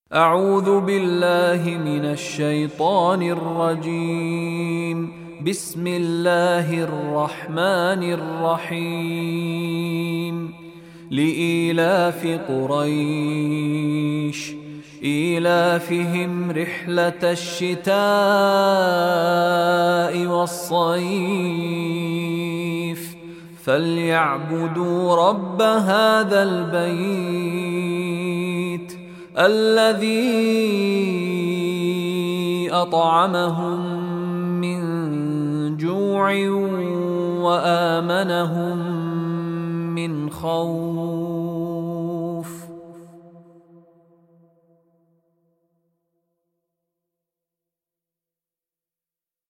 أعوذ بالله من الشيطان الرجيم. بسم الله الرحمن الرحيم. لإيلاف قريش إيلافهم رحلة الشتاء والصيف فليعبدوا رب هذا البيت الذي أطعمهم من جوع وآمنهم من خوف.